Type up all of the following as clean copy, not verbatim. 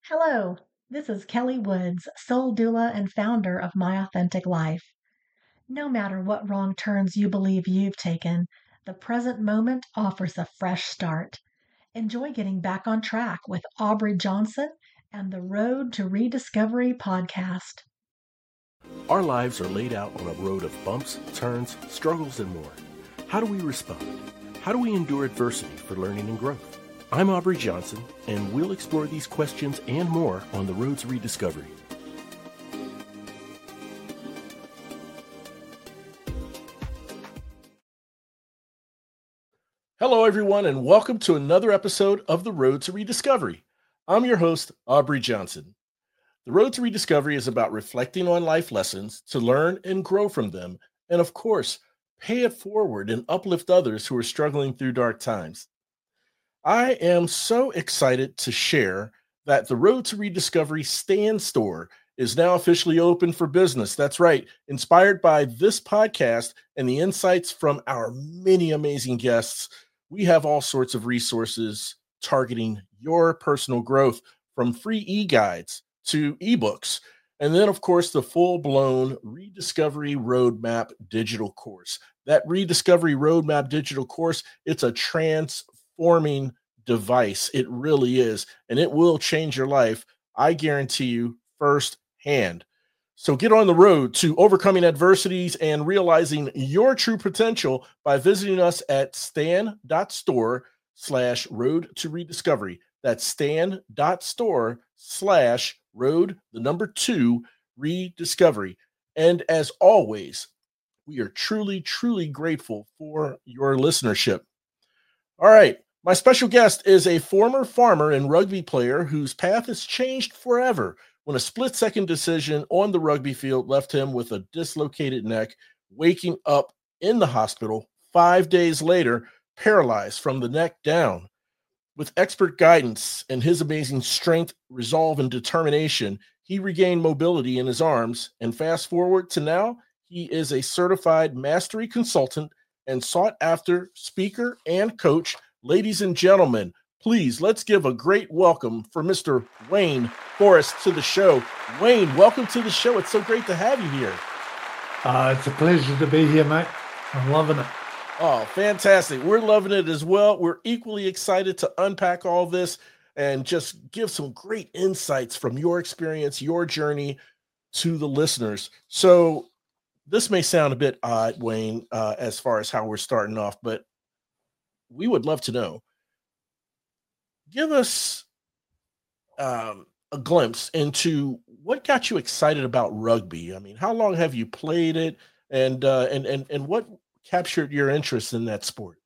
Hello, this is Kelly Woods, soul doula and founder of My Authentic Life. No matter what wrong turns you believe you've taken, the present moment offers a fresh start. Enjoy getting back on track with Aubrey Johnson and the Road to Rediscovery podcast. Our lives are laid out on a road of bumps, turns, struggles, and more. How do we respond? How do we endure adversity for learning and growth? I'm Aubrey Johnson, and we'll explore these questions and more on the Road to Rediscovery. Hello, everyone, and welcome to another episode of the Road to Rediscovery. I'm your host, Aubrey Johnson. The Road to Rediscovery is about reflecting on life lessons to learn and grow from them, and of course, pay it forward and uplift others who are struggling through dark times. I am so excited to share that the Road to Rediscovery Stand Store is now officially open for business. That's right, inspired by this podcast and the insights from our many amazing guests, we have all sorts of resources targeting your personal growth, from free e-guides to ebooks, and then, of course, the full-blown Rediscovery Roadmap digital course. That Rediscovery Roadmap digital course, it's a transforming device. It really is, and it will change your life, I guarantee you, firsthand. So get on the road to overcoming adversities and realizing your true potential by visiting us at stan.store/road to rediscovery. That's stan.store/road, the number 2, rediscovery. And as always, we are truly, truly grateful for your listenership. All right. My special guest is a former farmer and rugby player whose path has changed forever when a split-second decision on the rugby field left him with a dislocated neck, waking up in the hospital 5 days later, paralyzed from the neck down. With expert guidance and his amazing strength, resolve, and determination, he regained mobility in his arms, and fast forward to now, he is a certified mastery consultant and sought-after speaker and coach. Ladies and gentlemen, please, let's give a great welcome for Mr. Wayne Forrest to the show. Wayne, welcome to the show. It's so great to have you here. It's a pleasure to be here, mate. I'm loving it. Oh, fantastic. We're loving it as well. We're equally excited to unpack all this and just give some great insights from your experience, your journey to the listeners. So this may sound a bit odd, Wayne, as far as how we're starting off, but we would love to know. Give us a glimpse into what got you excited about rugby. I mean, how long have you played it, and what captured your interest in that sport?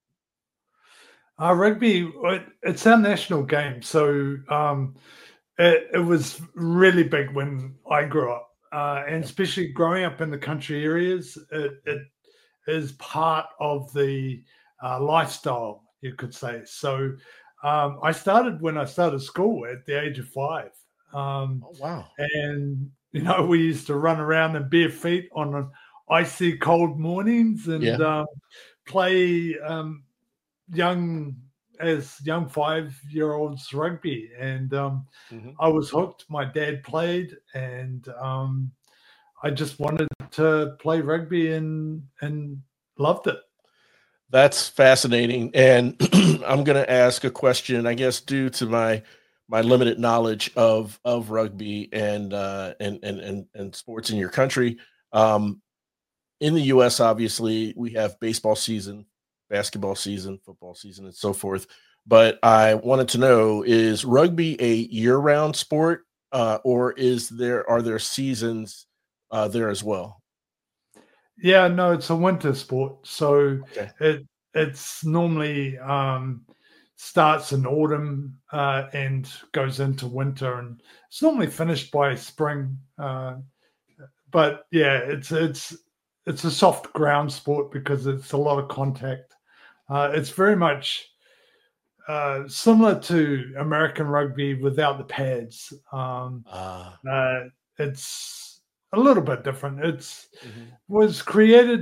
Rugby, it's our national game, so it was really big when I grew up, and especially growing up in the country areas. It is part of the lifestyle, you could say. So I started when I started school at the age of 5. Oh, wow. And, we used to run around in bare feet on icy cold mornings and play young 5-year-olds rugby. And I was hooked. My dad played, and I just wanted to play rugby and loved it. That's fascinating. And I'm going to ask a question, I guess, due to my limited knowledge of rugby and sports in your country. In the U.S., obviously, we have baseball season, basketball season, football season, and so forth. But I wanted to know, is rugby a year-round sport, or are there seasons there as well? Yeah, no, it's a winter sport. So Okay. it's normally starts in autumn and goes into winter, and it's normally finished by spring. But yeah, it's a soft ground sport because it's a lot of contact. It's very much similar to American rugby without the pads. It's a little bit different. It's was created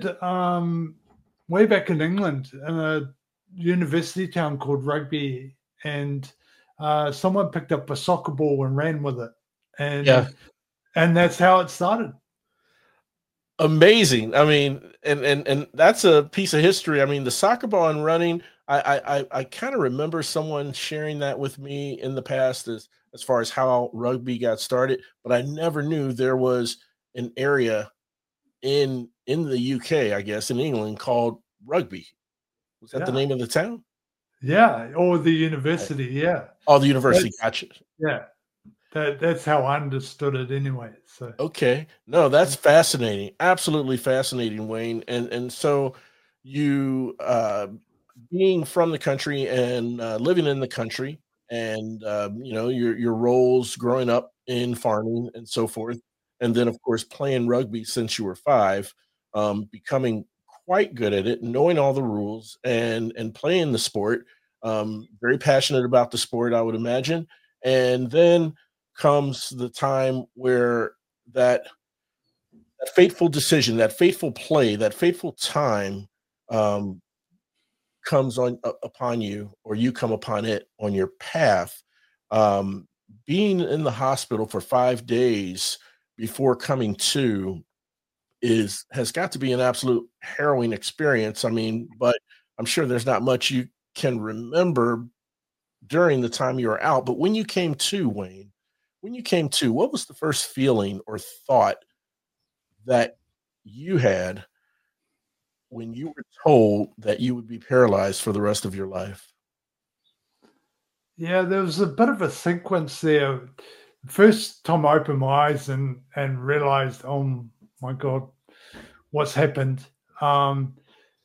way back in England in a university town called Rugby, and someone picked up a soccer ball and ran with it, Yeah. and that's how it started. Amazing. I mean, and that's a piece of history. I mean, the soccer ball and running. I kind of remember someone sharing that with me in the past as far as how rugby got started, but I never knew there was an area in the UK, I guess, in England called Rugby. Was that the Yeah, name of the town? yeah, or the Okay. university. Yeah, Oh, the university. that's Gotcha. yeah. That's how I understood it anyway. So Okay. No, that's fascinating. Absolutely fascinating, Wayne. And so you being from the country and living in the country and your roles growing up in farming and so forth, and then of course playing rugby since you were 5, becoming quite good at it, knowing all the rules and playing the sport, very passionate about the sport, I would imagine. And then comes the time where that that fateful decision, that fateful play, that fateful time um, comes upon you, or you come upon it on your path. Um, Being in the hospital for 5 days before coming to is has got to be an absolute harrowing experience. I mean, but I'm sure there's not much you can remember during the time you were out. But when you came to, Wayne, when you came to, what was the first feeling or thought that you had when you were told that you would be paralyzed for the rest of your life? yeah, there was a bit of a sequence there. First time I opened my eyes and realized, oh my God, what's happened. Um,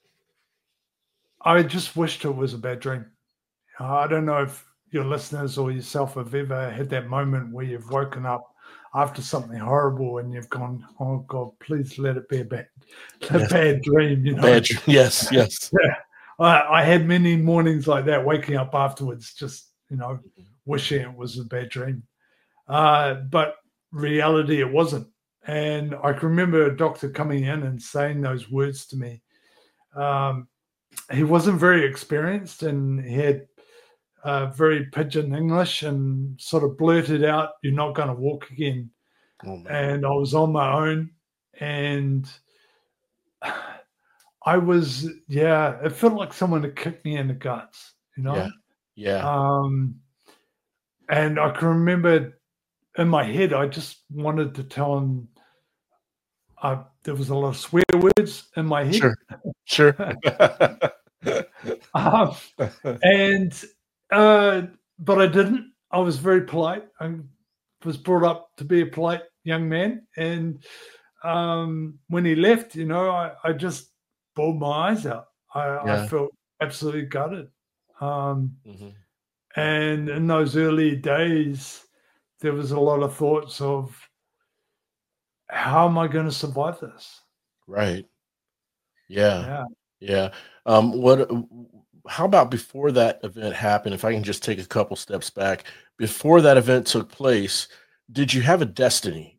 I just wished it was a bad dream. I don't know if your listeners or yourself have ever had that moment where you've woken up after something horrible and you've gone, "Oh God, please let it be a Yes, bad dream." a bad dream. Yes, yes. Yeah, I had many mornings like that, waking up afterwards, just Mhm. wishing it was a bad dream. But reality, it wasn't. And I can remember a doctor coming in and saying those words to me. Um, he wasn't very experienced, and he had very pidgin English and sort of blurted out, "You're not going to walk again." Oh man. And I was on my own, and I was, yeah, it felt like someone had kicked me in the guts, you Yeah. know? Yeah. Um, and I can remember in my head, I just wanted to tell him, there was a lot of swear words in my head. Sure. Sure. um, and, uh, but I didn't. I was very polite. I was brought up to be a polite young man. And when he left, I just bawled my eyes out. I Yeah. felt absolutely gutted. Um, Mhm. and in those early days, there was a lot of thoughts of, how am I going to survive this? Right. Yeah. Yeah. Yeah. What how about before that event happened, if I can just take a couple steps back, before that event took place, did you have a destiny?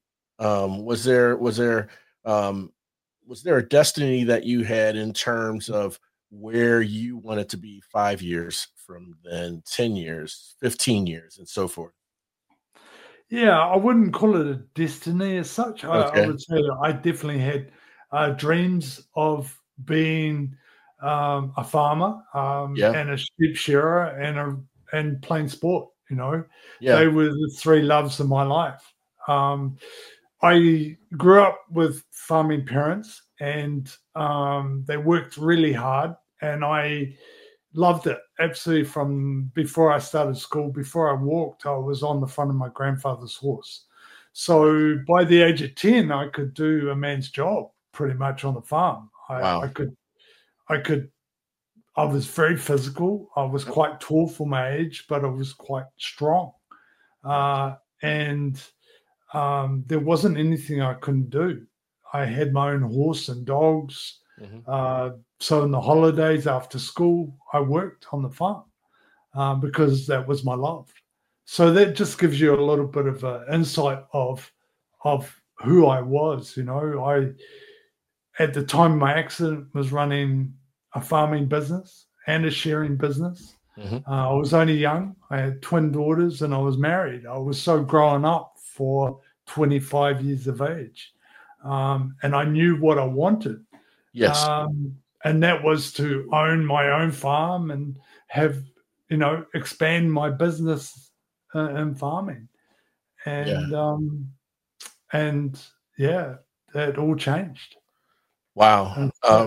Um, was there a destiny that you had in terms of where you wanted to be 5 years from then, 10 years, 15 years, and so forth? Yeah, I wouldn't call it a destiny as such. I Okay. would say that I definitely had dreams of being a farmer Yeah. and a sheep shearer and playing sport. Yeah. They were the three loves of my life. Um, I grew up with farming parents, and they worked really hard, and I loved it absolutely. From before I started school, before I walked, I was on the front of my grandfather's horse. So by the age of 10, I could do a man's job pretty much on the farm. I Wow. could, I could, I was very physical. I was Yep. quite tall for my age, but I was quite strong. Gotcha. And there wasn't anything I couldn't do. I had my own horse and dogs. Mhm. Uh, so in the holidays after school, I worked on the farm because that was my love. So that just gives you a little bit of an insight of who I was. I at the time my accident was running a farming business and a shearing business. I was only young. I had twin daughters and I was married. I was so grown up for 25 years of age. And I knew what I wanted. Yes. And that was to own my own farm and have, expand my business in farming. And, that all changed. Wow.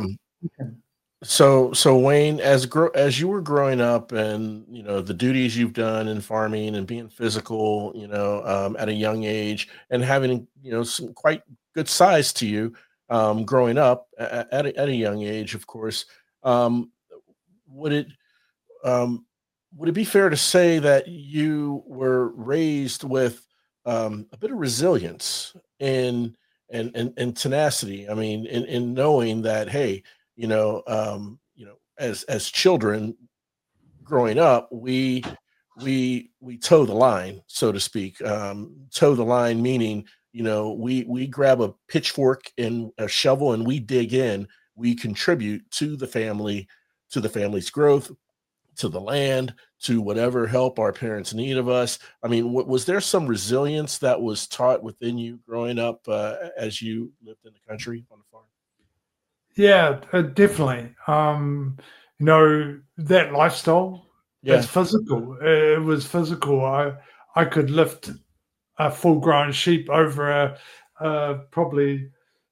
So Wayne, as you were growing up, and the duties you've done in farming and being physical, at a young age, and having some quite good size to you, growing up at a young age, of course, would it would it be fair to say that you were raised with a bit of resilience and tenacity? I mean, in knowing that, hey, as children growing up, we toe the line, so to speak. Toe the line meaning, we grab a pitchfork and a shovel and we dig in. We contribute to the family's growth, to the land, to whatever help our parents need of us. I mean, was there some resilience that was taught within you growing up as you lived in the country on the farm? Yeah, definitely. That lifestyle, it's physical. It was physical. I could lift a full-grown sheep over probably,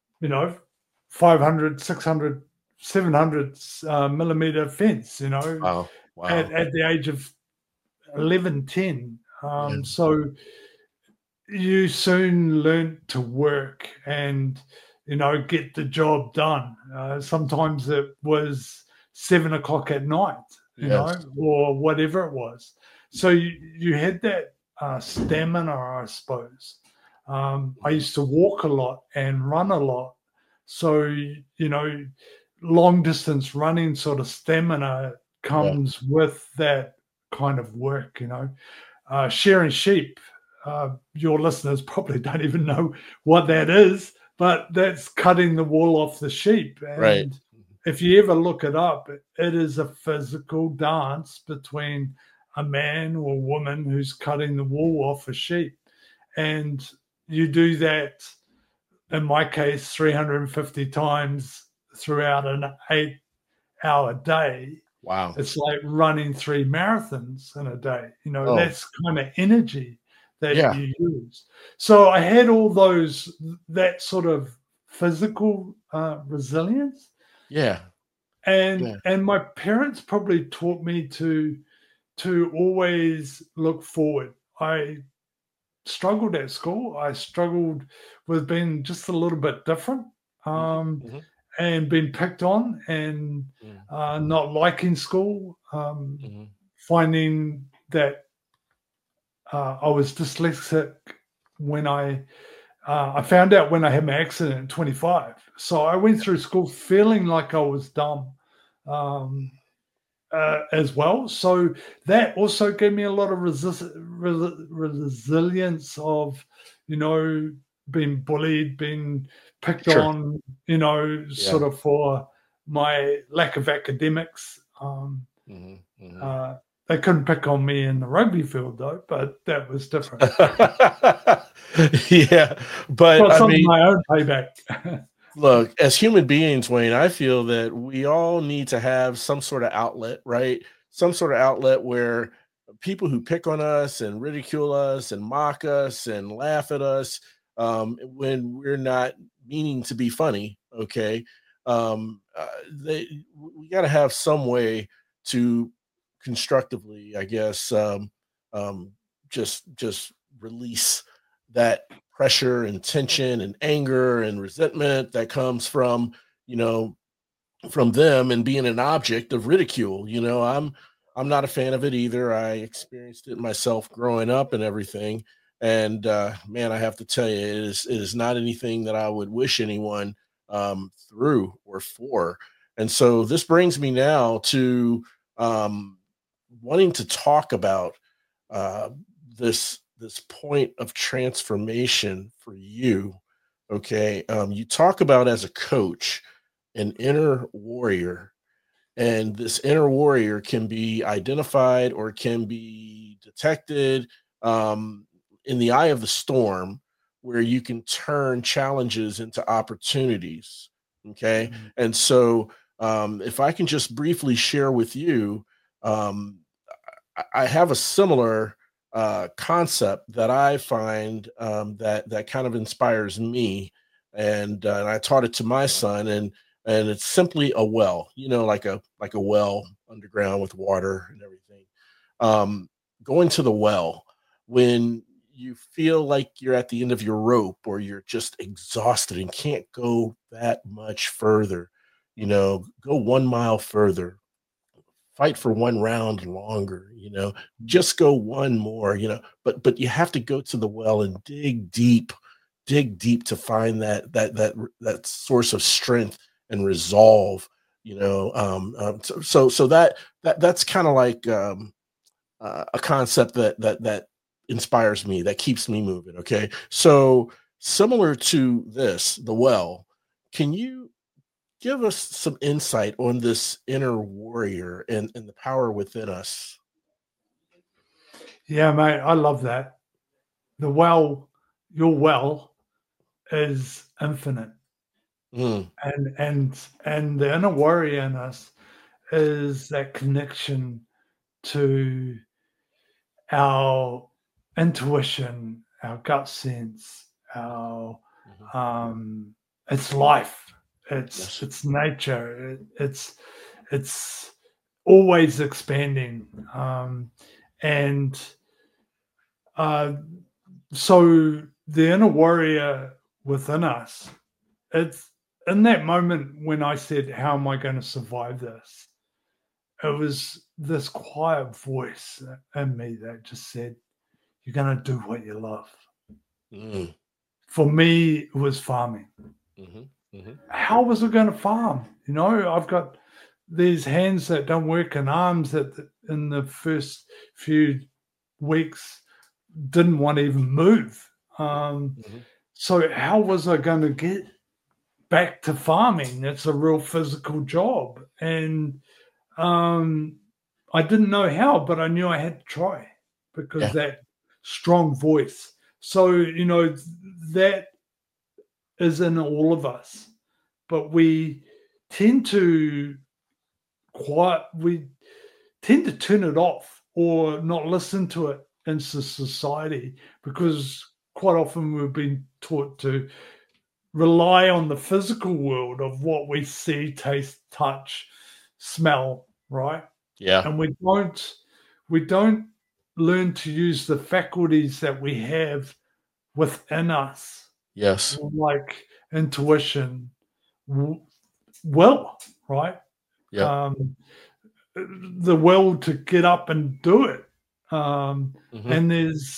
500, 600, 700 millimeter fence, Wow. at the age of 11, 10. So you soon learn to work and, get the job done. Sometimes it was 7 o'clock at night, or whatever it was. So you had that stamina, I suppose. I used to walk a lot and run a lot. So, long distance running sort of stamina comes with that kind of work, Shearing sheep, your listeners probably don't even know what that is, but that's cutting the wool off the sheep. And if you ever look it up, it is a physical dance between a man or woman who's cutting the wool off a sheep. And you do that, in my case, 350 times throughout an 8-hour day. Wow. It's like running 3 marathons in a day. That's kind of energy that you use. So I had all that sort of physical resilience. Yeah. And my parents probably taught me to always look forward. I struggled at school. I struggled with being just a little bit different. And being picked on and not liking school, finding that I was dyslexic when I found out when I had my accident at 25. So I went through school feeling like I was dumb as well. So that also gave me a lot of resilience of, being bullied, being picked on, sort of for my lack of academics. They couldn't pick on me in the rugby field though, but that was different. But I mean, my own payback. Look, as human beings, Wayne, I feel that we all need to have some sort of outlet, right? Some sort of outlet where people who pick on us and ridicule us and mock us and laugh at us, when we're not meaning to be funny, okay, we got to have some way to constructively, I guess, just release that pressure and tension and anger and resentment that comes from from them and being an object of ridicule. I'm not a fan of it either. I experienced it myself growing up and everything. And man, I have to tell you, it is not anything that I would wish anyone through or for. And so this brings me now to wanting to talk about this point of transformation for you. Okay, you talk about, as a coach, an inner warrior And this inner warrior can be identified or can be detected um, in the eye of the storm, where you can turn challenges into opportunities. Okay. Mm. And so, if I can just briefly share with you, um, I have a similar concept that I find that kind of inspires me, and I taught it to my son, and it's simply a well, like a well underground with water and everything. Um, Going to the well when you feel like you're at the end of your rope or you're just exhausted and can't go that much further, go 1 mile further, fight for one round longer, just go one more, but you have to go to the well and dig deep to find that source of strength and resolve, so that's kind of like a concept that inspires me, that keeps me moving. Okay, so similar to this, the well, can you give us some insight on this inner warrior and the power within us? Yeah, mate, I love that. The well, your well is infinite, Mm, and the inner warrior in us is that connection to our intuition, our gut sense, our mhm. um, it's life, it's Yes. it's nature, it's always expanding, and uh, so the inner warrior within us, it's in that moment when I said, "How am I going to survive this?" It was this quiet voice in me that just said, "You're going to do what you love." Mm, For me, it was farming. mhm, mhm. How was I going to farm? I've got these hands that don't work and arms that in the first few weeks didn't want to even move. Mhm. So how was I going to get back to farming? It's a real physical job, and um, I didn't know how, but I knew I had to try because Yeah. that strong voice. So that is in all of us, but tend to we tend to turn it off or not listen to it in society because quite often we've been taught to rely on the physical world of what we see, taste, touch, smell, right? Yeah. And we don't learn to use the faculties that we have within us, Yes. like intuition, w- will, right? Yeah. Um, the will to get up and do it. Um, Mhm. and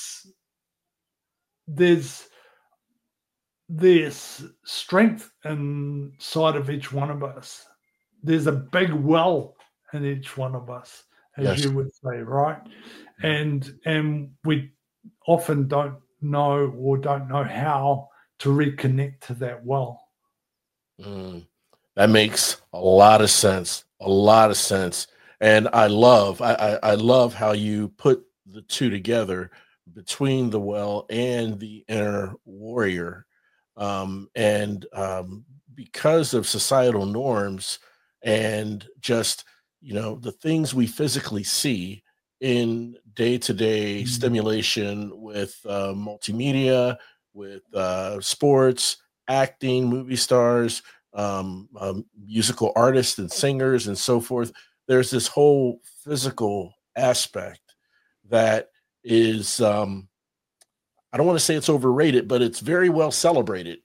there's there's strength inside of each one of us. There's a big well in each one of us, as Yes. you would say, right? Mhm. And we often don't know how to reconnect to that well. Mm. That makes a lot of sense. A lot of sense. And I love how you put the two together between the well and the inner warrior. And because of societal norms and just, the things we physically see in day-to-day Mm. stimulation with multimedia, with sports, acting, movie stars, musical artists and singers and so forth. There's this whole physical aspect that is, I don't want to say it's overrated, but it's very well celebrated,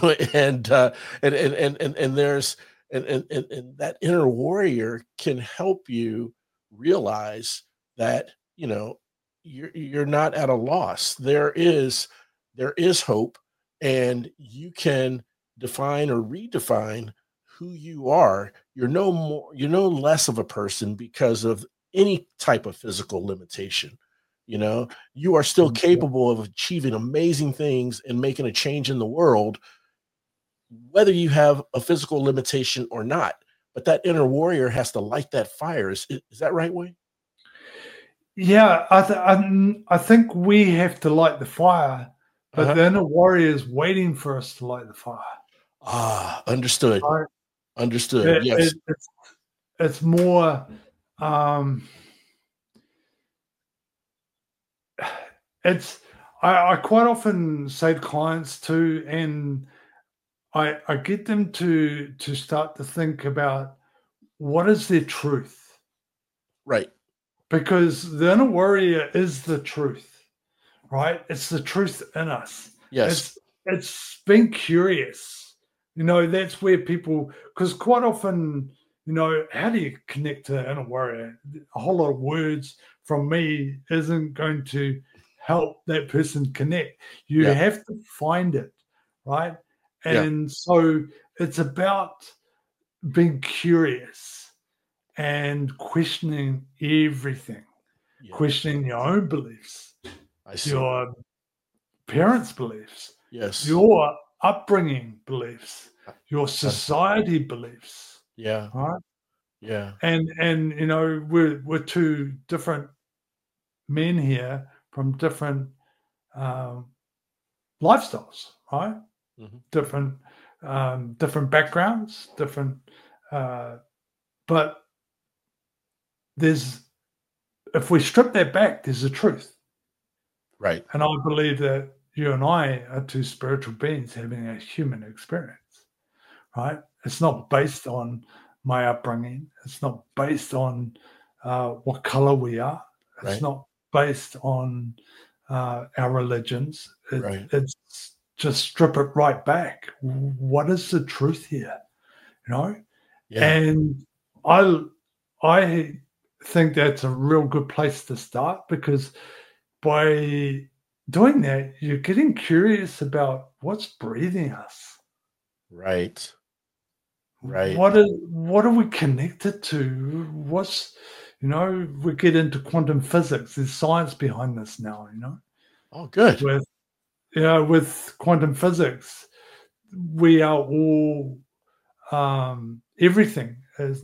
and there's and that inner warrior can help you realize that you're not at a loss. There is hope, and you can define or redefine who you are. You're no less of a person because of any type of physical limitation. You are still capable of achieving amazing things and making a change in the world, whether you have a physical limitation or not. but that inner warrior has to light that fire. Is that right, Wayne? Yeah, I think we have to light the fire, but the inner warrior is waiting for us to light the fire. Understood. Right? Understood. Yes. It's more. I quite often say to clients too, and I get them to start to think about what is their truth, right? Because the inner warrior is the truth, right? It's the truth in us. Yes, it's being curious. That's where people, because quite often, how do you connect to inner warrior? A whole lot of words from me isn't going to help that person connect. You have to find it, right? And so it's about being curious and questioning everything, questioning your own beliefs, your parents' beliefs, your upbringing beliefs, your society beliefs. Yeah. Right. Yeah. And we're two different men here from different lifestyles, right? Mm-hmm. Different backgrounds, different, but if we strip that back, there's a truth. Right. And I believe that you and I are two spiritual beings having a human experience, right? It's not based on my upbringing. It's not based on what color we are. It's not based on our religions. It's just strip it right back. What is the truth here? And I think that's a real good place to start, because by doing that, you're getting curious about what's breathing us. Right. What are we connected to? We get into quantum physics. There's science behind this now, Oh, good. With quantum physics, we are all, everything is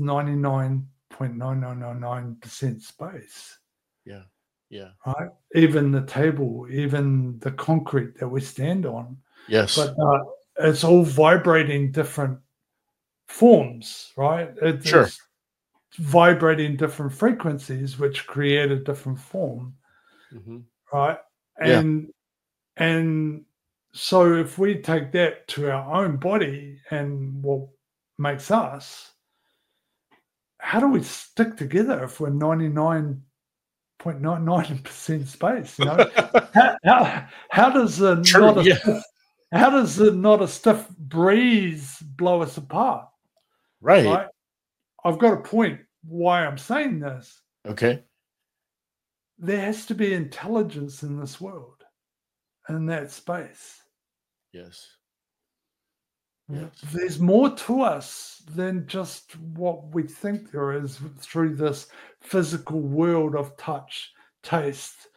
99.9999% space. Yeah. Yeah. Right. Even the table, even the concrete that we stand on. Yes. But it's all vibrating different forms, right? It's vibrating different frequencies, which create a different form. Mm-hmm. Right. And so if we take that to our own body and what makes us, how do we stick together if we're 99.99% space? How does not a stiff breeze blow us apart? Right. I've got a point why I'm saying this. Okay. There has to be intelligence in this world, in that space. Yes. There's more to us than just what we think there is through this physical world of touch, taste,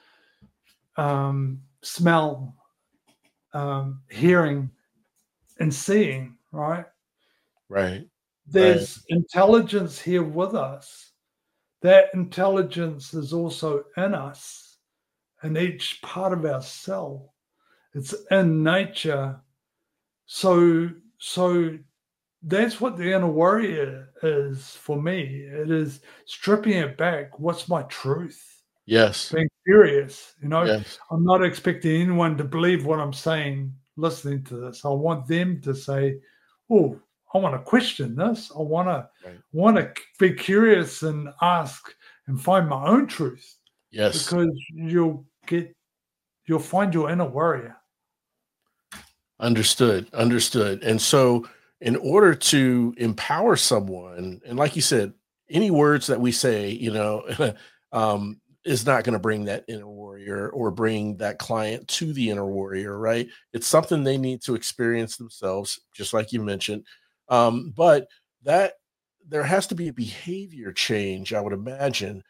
smell, hearing, and seeing, right? Right. There's intelligence here with us. That intelligence is also in us, in each part of our cell. It's in nature. So that's what the inner warrior is for me. It is stripping it back. What's my truth? Yes. Being curious. Yes. I'm not expecting anyone to believe what I'm saying, listening to this. I want them to say, oh, I want to question this. I want to be curious and ask and find my own truth. Yes. Because you'll find your inner warrior. Understood. And so in order to empower someone, and like you said, any words that we say, is not going to bring that inner warrior or bring that client to the inner warrior, right? It's something they need to experience themselves, just like you mentioned. But that there has to be a behavior change, I would imagine,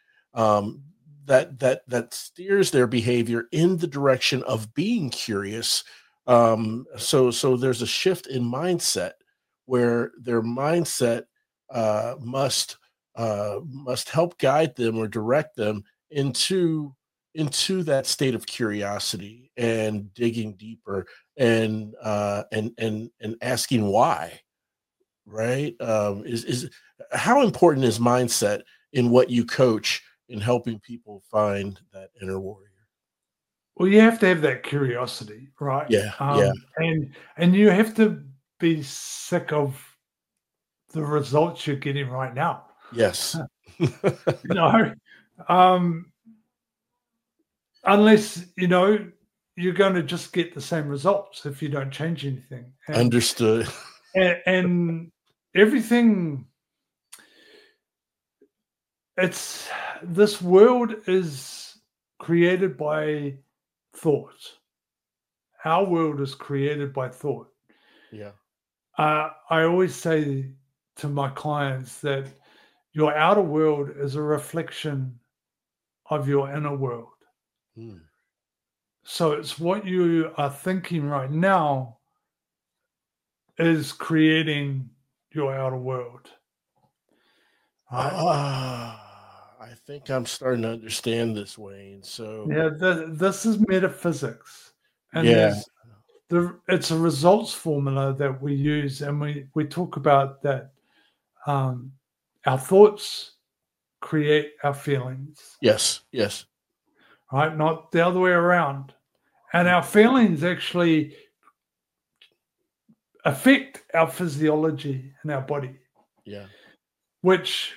that steers their behavior in the direction of being curious. So there's a shift in mindset where their mindset must help guide them or direct them into that state of curiosity and digging deeper and asking why, right? Is how important is mindset in what you coach in helping people find that inner warrior? Well, you have to have that curiosity, right? Yeah, yeah, And you have to be sick of the results you're getting right now. yes. You know, unless you're going to just get the same results if you don't change anything. Understood. And everything. This world is created by thought. Our world is created by thought. Yeah. I always say to my clients that your outer world is a reflection of your inner world. Mm. So it's what you are thinking right now is creating your outer world. I think I'm starting to understand this, Wayne. So yeah, this is metaphysics, and yeah, it's a results formula that we use, and we talk about that. Our thoughts create our feelings. yes, yes, Right, not the other way around. And our feelings actually affect our physiology in our body. yeah, Which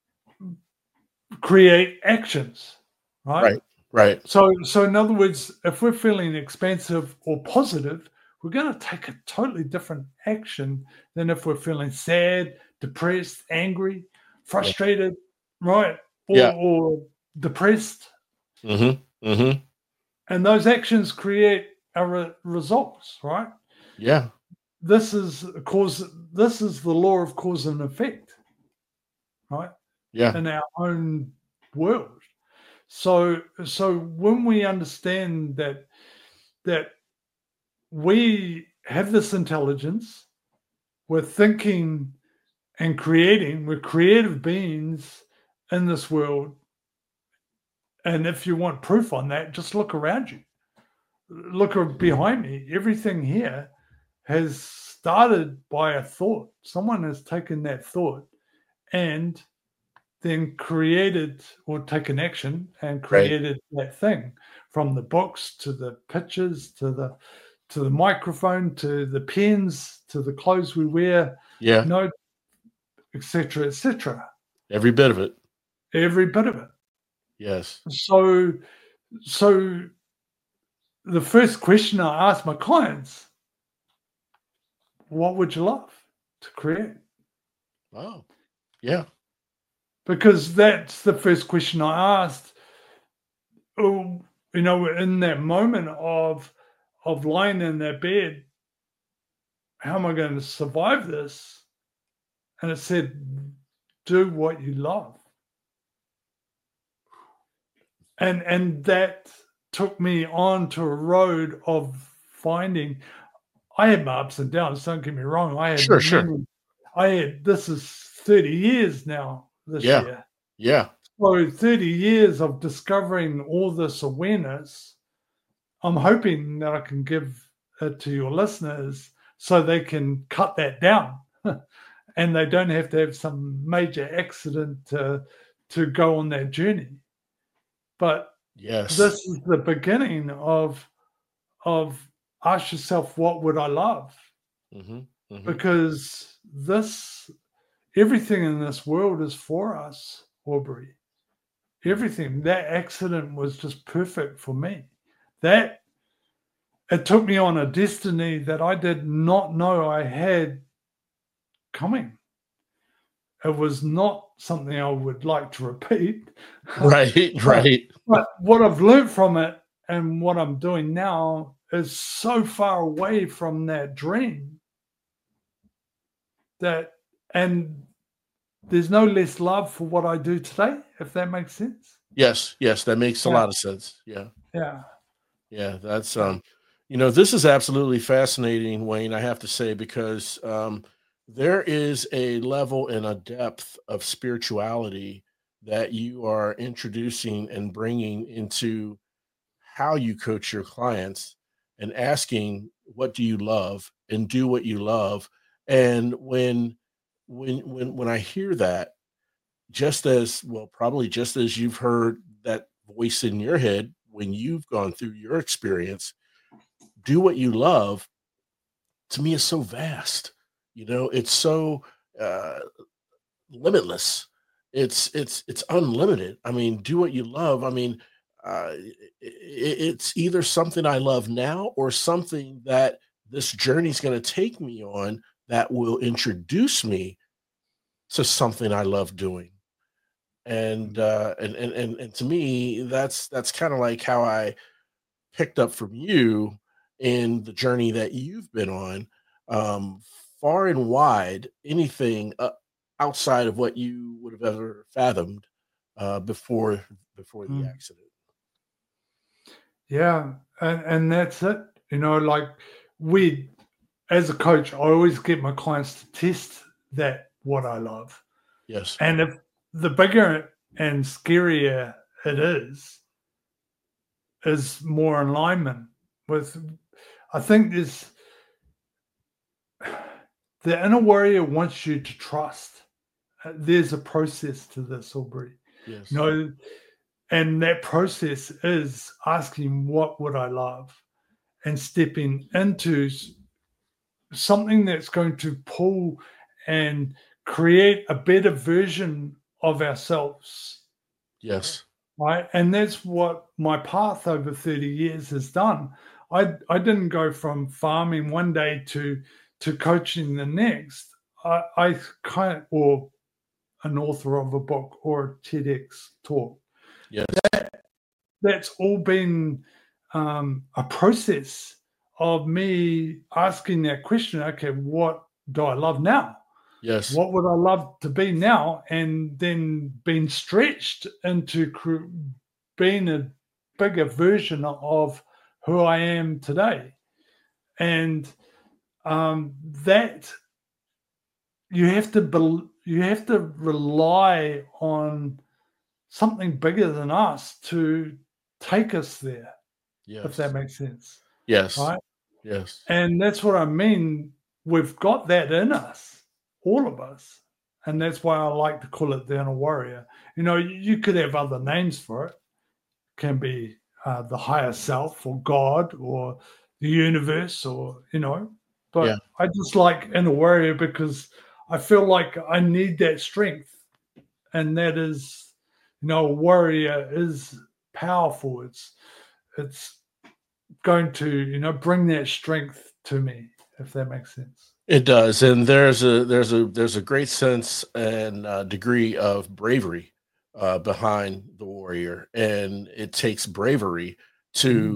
create actions, right? Right. So in other words, if we're feeling expansive or positive, we're going to take a totally different action than if we're feeling sad, depressed, angry, frustrated, right? Or depressed. Mm-hmm. Mm-hmm. And those actions create our results, right? Yeah. This is the law of cause and effect, right? Yeah. In our own world. So when we understand that we have this intelligence, we're thinking and creating, we're creative beings in this world. And if you want proof on that, just look around you. Look behind me. Everything here has started by a thought. Someone has taken that thought and then created or taken action and created that thing, from the books to the pictures to the microphone to the pens to the clothes we wear, etc., etc. Every bit of it. Every bit of it. Yes. So the first question I ask my clients, what would you love to create? Wow. Yeah. Because that's the first question I asked. In that moment of lying in that bed, how am I going to survive this? And it said, do what you love. And that took me on to a road of finding. I had my ups and downs, don't get me wrong. I had sure. This is 30 years now this year. Yeah. So 30 years of discovering all this awareness. I'm hoping that I can give it to your listeners so they can cut that down and they don't have to have some major accident to go on that journey. But yes, this is the beginning of ask yourself, what would I love? Mm-hmm. Mm-hmm. Because everything in this world is for us, Aubrey. Everything. That accident was just perfect for me. That it took me on a destiny that I did not know I had coming. It was not something I would like to repeat. Right. But what I've learned from it and what I'm doing now is so far away from that dream and there's no less love for what I do today, if that makes sense. Yes, that makes a lot of sense. Yeah. That's this is absolutely fascinating, Wayne, I have to say, because there is a level and a depth of spirituality that you are introducing and bringing into how you coach your clients, and asking, what do you love, and do what you love. And when I hear that, just as well, probably just as you've heard that voice in your head when you've gone through your experience, do what you love, to me is so vast. It's so uh limitless. It's unlimited. I mean, do what you love. I mean, it's either something I love now, or something that this journey is going to take me on, that will introduce me to something I love doing. And to me, that's kind of like how I picked up from you in the journey that you've been on, um, far and wide, anything outside of what you would have ever fathomed before the Mm. accident. Yeah, and that's it. Like we, as a coach, I always get my clients to test that what I love, Yes, and if the bigger and scarier it is more in alignment with. I think the inner warrior wants you to trust. There's a process to this, Aubrey. You yes, know, and that process is asking, what would I love? And stepping into something that's going to pull and create a better version of ourselves, yes, right? And that's what my path over 30 years has done. I didn't go from farming one day to coaching the next. I kind of, or an author of a book or a TEDx talk. yes, That's all been a process of me asking that question. Okay, what do I love now? yes, What would I love to be now? And then being stretched into being a bigger version of who I am today. And that you have to rely on something bigger than us to take us there, if that yes, makes sense, yes, right? yes, And that's what I mean. We've got that in us, all of us. And that's why I like to call it the inner warrior. You could have other names for it. Can be the higher self or God or the universe yeah, but I just like inner warrior because I feel like I need that strength. And that is, a warrior is powerful. It's going to, bring that strength to me, if that makes sense. it does. And there's a great sense and degree of bravery behind the warrior, and it takes bravery Mm.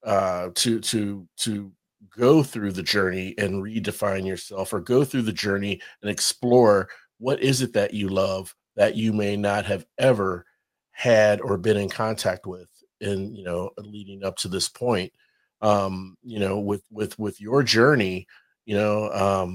to go through the journey and redefine yourself, or go through the journey and explore what is it that you love, that you may not have ever had or been in contact with, in leading up to this point. With your journey, you know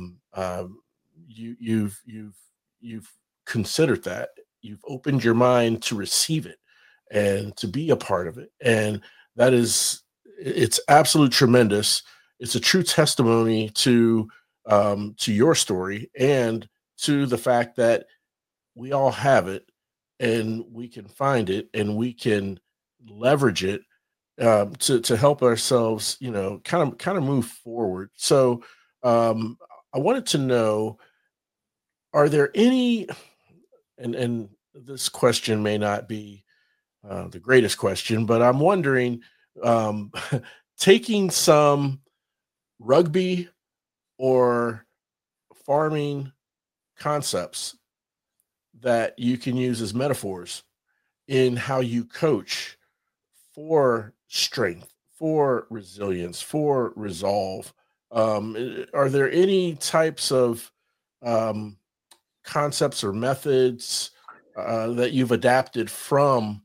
you've considered that, you've opened your mind to receive it and to be a part of it, and it's absolute tremendous. It's a true testimony to your story, and to the fact that we all have it, and we can find it, and we can leverage it, to help ourselves, kind of move forward. So, I wanted to know, are there any, and this question may not be the greatest question, but I'm wondering, um, taking some rugby or farming concepts that you can use as metaphors in how you coach, for strength, for resilience, for resolve. Are there any types of um, concepts or methods that you've adapted from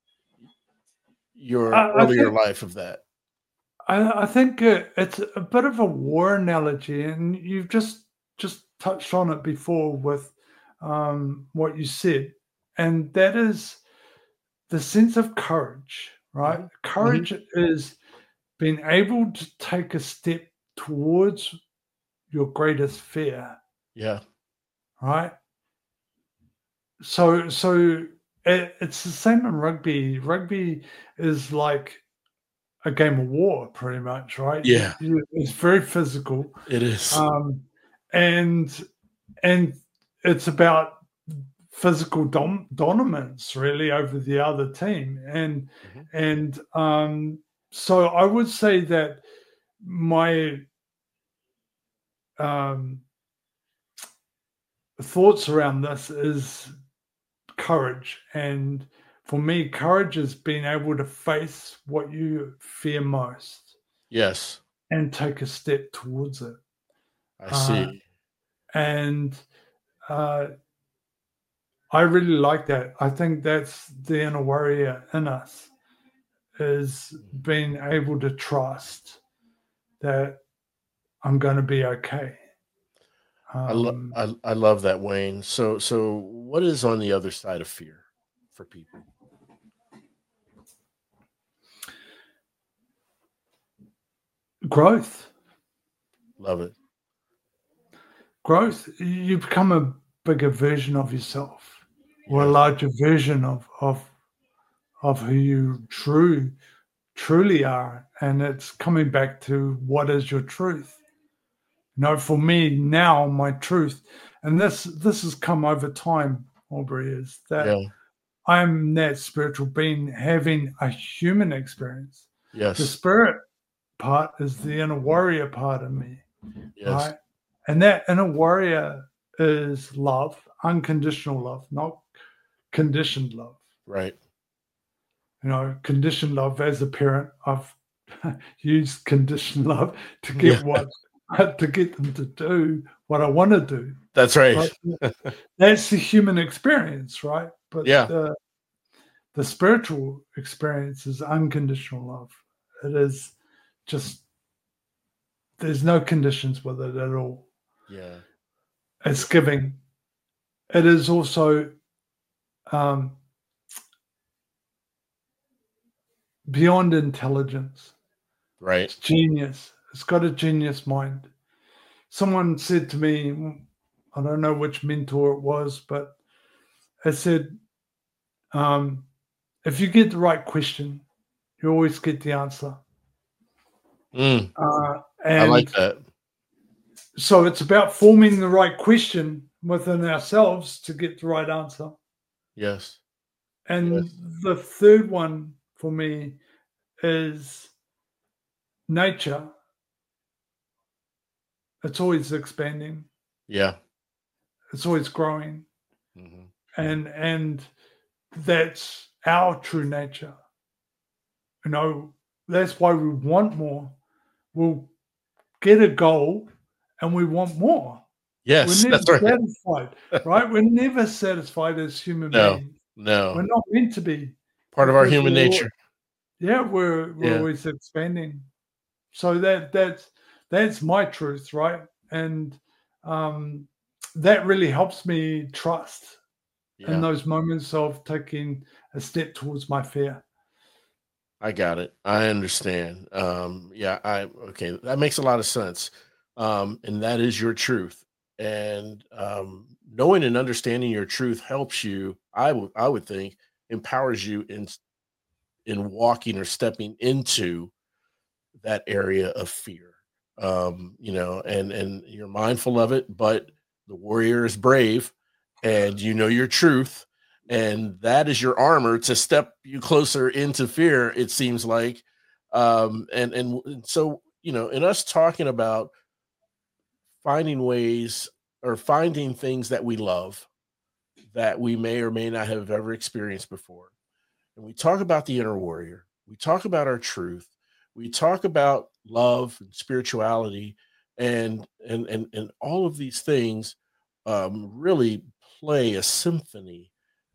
your I, I earlier think life of that? I think it's a bit of a war analogy, and you've just touched on it before with what you said, and that is the sense of courage, right? Mhm. Courage is being able to take a step towards your greatest fear, Yeah. right? So it's the same in rugby. Rugby is like a game of war, pretty much, right? Yeah, It's very physical, it is. um, and and it's about physical dominance really over the other team, Mhm. and so I would say that my um, thoughts around this is courage. And for me, courage is being able to face what you fear most Yes, and take a step towards it. I Uh, see. and uh, I really like that. I think that's the inner warrior in us, is Mhm. being able to trust that I'm going to be okay. Um, I love that, Wayne. So what is on the other side of fear for people? growth, Love it. growth. You become a bigger version of yourself, or a Yes. larger version of who you truly are. And it's coming back to what is your truth. For me now, my truth, and this has come over time, Aubrey, is that Yeah. I'm that spiritual being having a human experience. The Yes. spirit part is the inner warrior part of me, Yes. right? And that inner warrior is love, unconditional love, not conditioned love. Right. Conditioned love, as a parent, I've used conditioned love to Yeah. get to get them to do what I want to do. That's right. But that's the human experience, right? But Yeah. the spiritual experience is unconditional love. It is just, there's no conditions with it at all. Yeah. It's giving. It is also um, beyond intelligence. Right. It's genius. It's got a genius mind. Someone said to me, I don't know which mentor it was, but it said, if you get the right question, you always get the answer. Mm, I like And that. so it's about forming the right question within ourselves to get the right answer. Yes. And Yes. the third one for me is nature. It's always expanding. Yeah. It's always growing. Hmm. And that's our true nature. That's why we want more. We'll get a goal and we want more. We're Yes, never that's right. satisfied, right? We're never satisfied as human No, beings. We're no. not meant to be, Part of our because human nature. we're Yeah. always expanding. So that's my truth, right? And um, that really helps me trust in Yeah. those moments of taking a step towards my fear. I got it. I understand. Yeah, okay, that makes a lot of sense. And that is your truth. And knowing and understanding your truth helps you, I would think, empowers you in walking or stepping into that area of fear. And you're mindful of it, but the warrior is brave, and you know your truth, and that is your armor to step you closer into fear, it seems like. And so, in us talking about finding ways or finding things that we love that we may or may not have ever experienced before, and we talk about the inner warrior, we talk about our truth, we talk about love and spirituality, and all of these things really play a symphony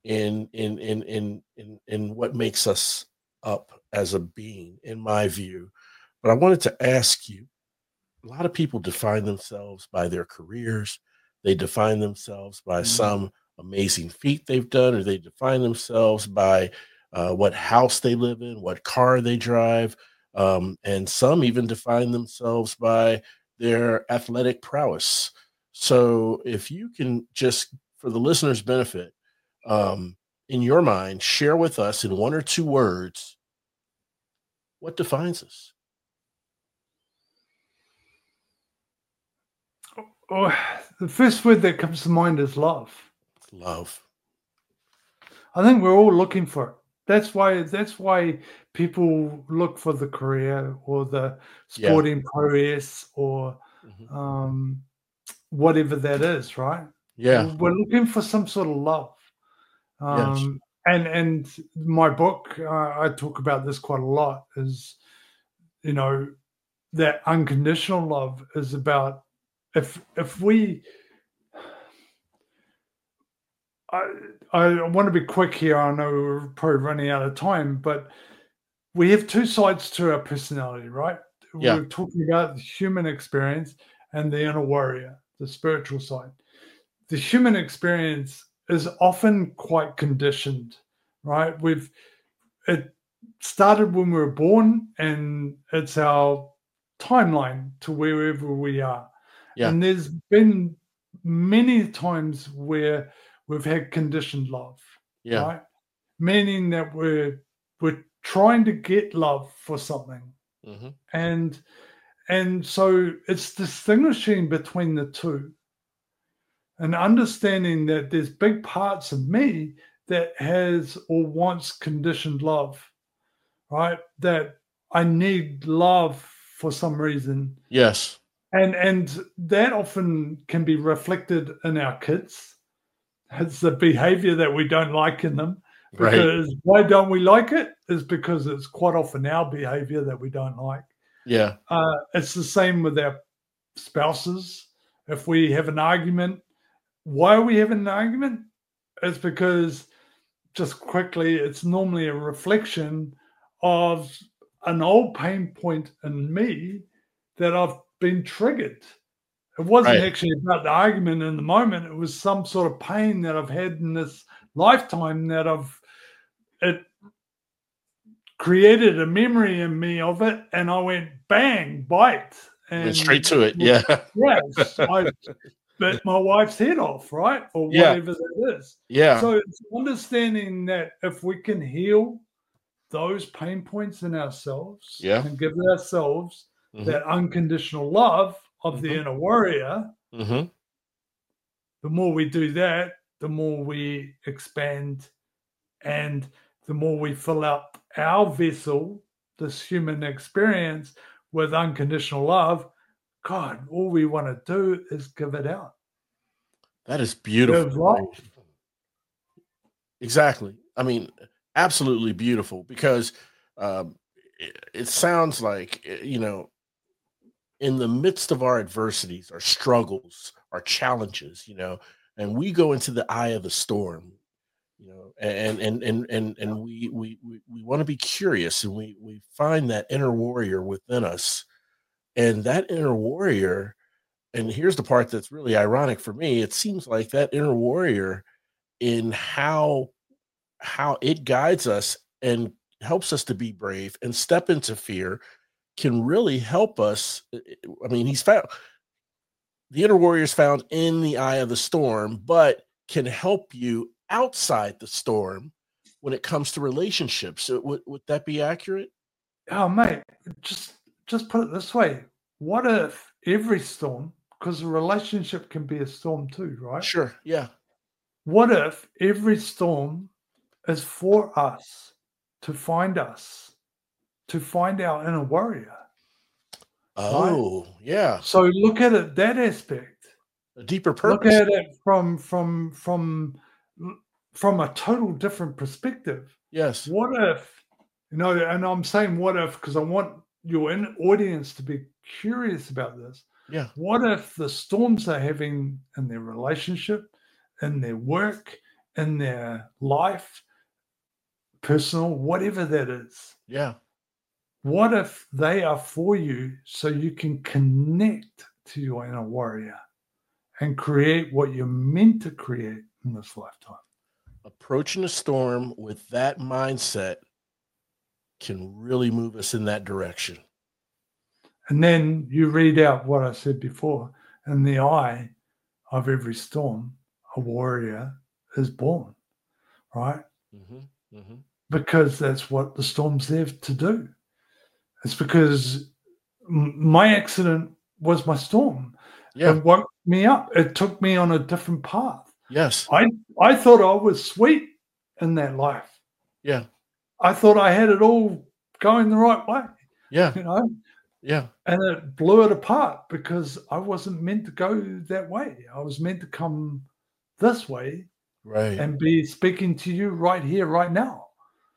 in what makes us up as a being, in my view. But I wanted to ask you, a lot of people define themselves by their careers, They define themselves by Mm. some amazing feat they've done, or they define themselves by what house they live in, what car they drive. And some even define themselves by their athletic prowess. So if you can just, for the listener's benefit, um, in your mind, share with us in one or two words what defines us. Oh, the first word that comes to mind is love. Love. I think we're all looking for it. That's why people look for the career or the Yeah. sporting prowess or Mhm. whatever that is, right? Yeah. We're looking for some sort of love. Yes. And my book, I talk about this quite a lot. Is that unconditional love is about if we. I want to be quick here. I know we're probably running out of time, but we have two sides to our personality, right? Yeah. We're talking about the human experience and the inner warrior, the spiritual side. The human experience is often quite conditioned, right? It started when we were born, and it's our timeline to wherever we are. Yeah. And there's been many times where we've had conditioned love, Yeah. right? Meaning that we're trying to get love for something. Hmm. And so it's distinguishing between the two and understanding that there's big parts of me that has or wants conditioned love, right? That I need love for some reason. Yes. And that often can be reflected in our kids. It's the behavior that we don't like in them. Right. Because why don't we like it? Is because it's quite often our behavior that we don't like. Yeah. It's the same with our spouses. If we have an argument, why are we having an argument? It's because, just quickly, it's normally a reflection of an old pain point in me that I've been triggered. It wasn't Right. actually about the argument in the moment. It was some sort of pain that I've had in this lifetime that it created a memory in me of it, and I went bang, bite, Went straight and to it. Yeah. yes, I bit my wife's head off, right, or Yeah. whatever that is. Yeah. So it's understanding that if we can heal those pain points in ourselves Yeah. and give ourselves Mhm. that unconditional love of the Mhm. inner warrior, Hmm. the more we do that, the more we expand and the more we fill up our vessel, this human experience, with unconditional love. God, all we want to do is give it out. That is beautiful. Give love. Exactly. I mean, absolutely beautiful because it sounds like, in the midst of our adversities, our struggles, our challenges, and we go into the eye of the storm, and we want to be curious, and we find that inner warrior within us, and that inner warrior. And here's the part that's really ironic for me. It seems like that inner warrior, in how it guides us and helps us to be brave and step into fear, can really help us. I mean, the inner warrior is found in the eye of the storm, but can help you outside the storm when it comes to relationships. So would that be accurate? Oh, mate, just put it this way. What if every storm, because a relationship can be a storm too, right? Sure. Yeah. What if every storm is for us, to find our inner warrior, right? Oh, yeah. So look at it that aspect. A deeper Look purpose. at it from a total different perspective. Yes. What if, and I'm saying what if because I want your audience to be curious about this. Yeah. What if the storms they're having in their relationship, in their work, in their life, personal, whatever that is, Yeah. what if they are for you so you can connect to your inner warrior and create what you're meant to create in this lifetime. Approaching a storm with that mindset can really move us in that direction. And then you read out what I said before. In the eye of every storm, a warrior is born, right? Mm-hmm. Mm-hmm. Because that's what the storm's there to do. It's because my accident was my storm. Yeah. It woke me up. It took me on a different path. Yes. I thought I was sweet in that life. Yeah. I thought I had it all going the right way. Yeah. You know? Yeah. And it blew it apart because I wasn't meant to go that way. I was meant to come this way, right, and be speaking to you right here, right now.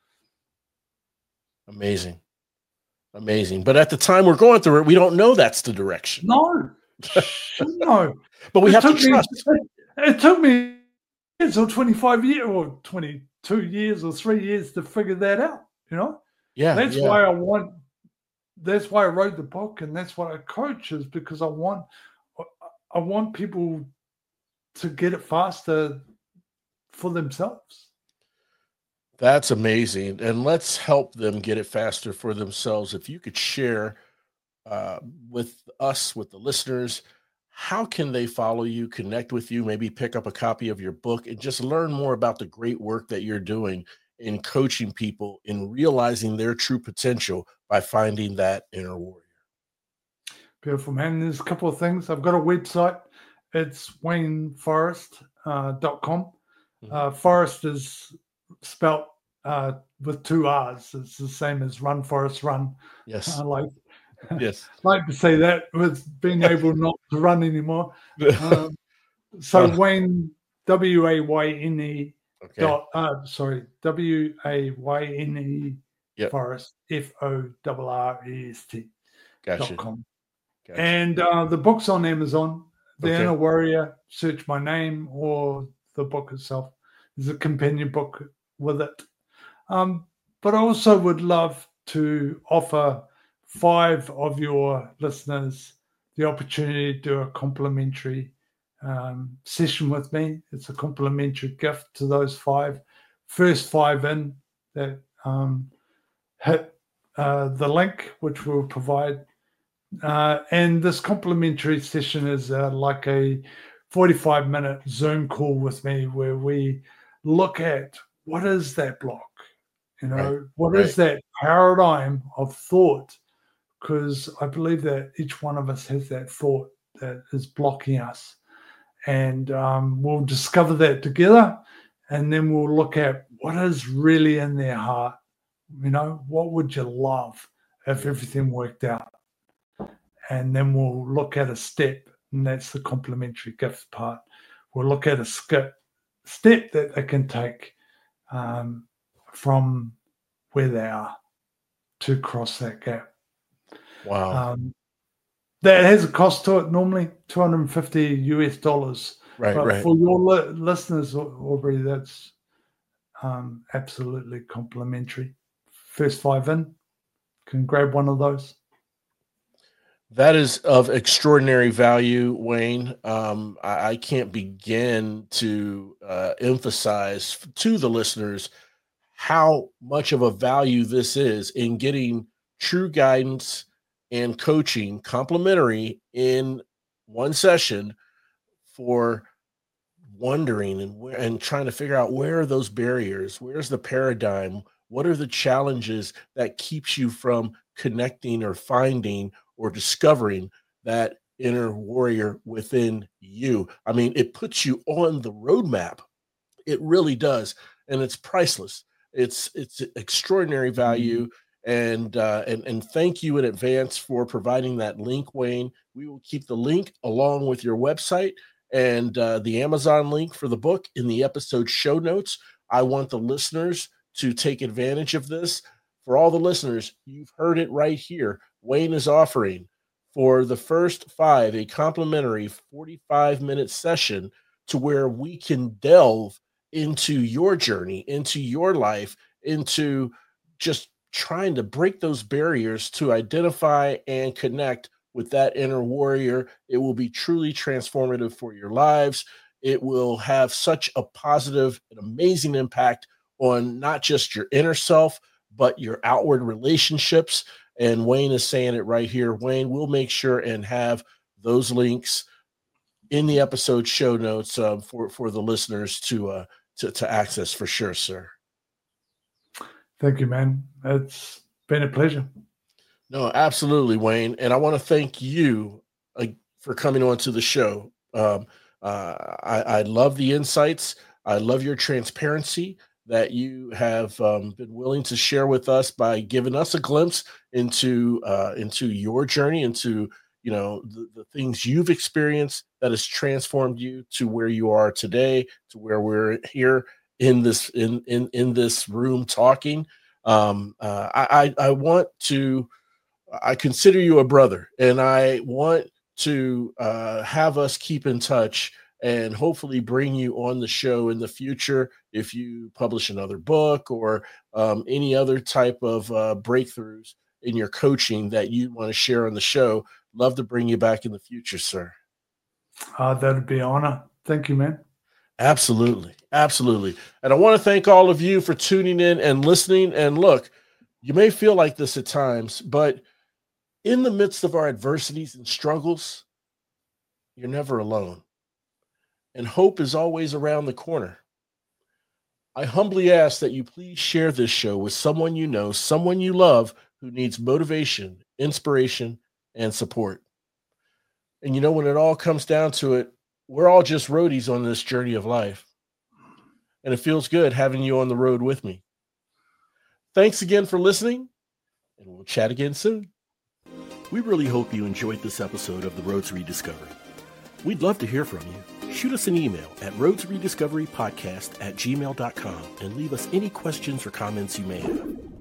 Amazing. But at the time we're going through it, we don't know that's the direction. No. But we have to trust. It took me years or 25 years or 22 years or 3 years to figure that out, you know? Yeah. That's why I wrote the book, and that's what I coach, is because I want people to get it faster for themselves. That's amazing. And let's help them get it faster for themselves. If you could share with us, with the listeners, how can they follow you, connect with you, maybe pick up a copy of your book, and just learn more about the great work that you're doing in coaching people in realizing their true potential by finding that inner warrior? Beautiful, man. There's a couple of things. I've got a website. It's wayneforrest.com. Forrest is spelt with 2 R's. It's the same as Run Forrest Run. Yes. Yes. like to say that with being able not to run anymore. So Wayne, WAYNE. Okay. WAYNE Forrest, FORREST.com. Gotcha. And the book's on Amazon. The Inner Warrior, search my name, or the book itself. There's a companion book with it. But I also would love to offer 5 of your listeners the opportunity to do a complimentary session with me. It's a complimentary gift to those 5. First 5 in that hit the link, which we'll provide. And this complimentary session is like a 45-minute Zoom call with me, where we look at what is that block, what is that paradigm of thought, because I believe that each one of us has that thought that is blocking us, and we'll discover that together, and then we'll look at what is really in their heart. What would you love if everything worked out? And then we'll look at a step, and that's the complimentary gift part. We'll look at a step that they can take from where they are to cross that gap. Wow. That has a cost to it, normally $250. But for your listeners, Aubrey, that's absolutely complimentary. First 5 in can grab one of those. That is of extraordinary value, Wayne. I can't begin to emphasize to the listeners how much of a value this is in getting true guidance and coaching complimentary in one session for wondering and trying to figure out, where are those barriers? Where's the paradigm? What are the challenges that keeps you from connecting or finding or discovering that inner warrior within you? I mean, it puts you on the roadmap. It really does. And it's priceless. It's extraordinary value. And thank you in advance for providing that link, Wayne. We will keep the link along with your website and the Amazon link for the book in the episode show notes. I want the listeners to take advantage of this. For all the listeners, you've heard it right here. Wayne is offering for the first 5 a complimentary 45-minute session to where we can delve into your journey, into your life, into just trying to break those barriers to identify and connect with that inner warrior. It will be truly transformative for your lives. It will have such a positive and amazing impact on not just your inner self, but your outward relationships. And Wayne is saying it right here. Wayne, we'll make sure and have those links in the episode show notes for the listeners to access for sure, sir. Thank you, man. It's been a pleasure. No, absolutely, Wayne. And I want to thank you for coming on to the show. I love the insights. I love your transparency that you have been willing to share with us by giving us a glimpse into your journey, into the things you've experienced that has transformed you to where you are today, to where we're here in this in this room talking. I consider you a brother, and I want to have us keep in touch and hopefully bring you on the show in the future if you publish another book or any other type of breakthroughs in your coaching that you want to share on the show. Love to bring you back in the future, sir. That'd be an honor. Thank you, man. Absolutely. Absolutely. And I want to thank all of you for tuning in and listening. And look, you may feel like this at times, but in the midst of our adversities and struggles, you're never alone. And hope is always around the corner. I humbly ask that you please share this show with someone you know, someone you love who needs motivation, inspiration, and support. And when it all comes down to it, we're all just roadies on this journey of life. And it feels good having you on the road with me. Thanks again for listening, and we'll chat again soon. We really hope you enjoyed this episode of The Road to Rediscovery. We'd love to hear from you. Shoot us an email at roadtorediscoverypodcast@gmail.com and leave us any questions or comments you may have.